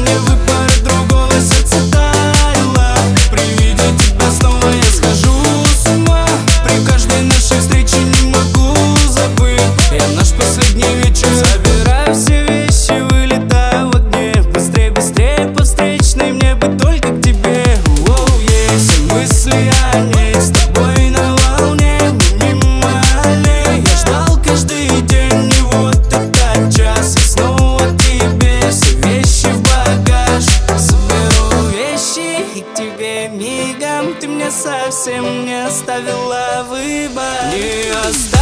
мне выпороть другого, сердце таяло. При виде тебя снова я схожу с ума. При каждой нашей встрече не могу забыть. Я наш последний вечер. Собираю все вещи, вылетаю в огне. Быстрее, быстрее по встречной, мне бы только к тебе. Воу, есть все мысли о ней, с тобой на волне, мимо аллей. Я ждал каждый день, и вот этот час. И снова к тебе все вещи в багаж. Соберу вещи и к тебе мигом. Ты мне совсем не оставила выбор. Не оставила.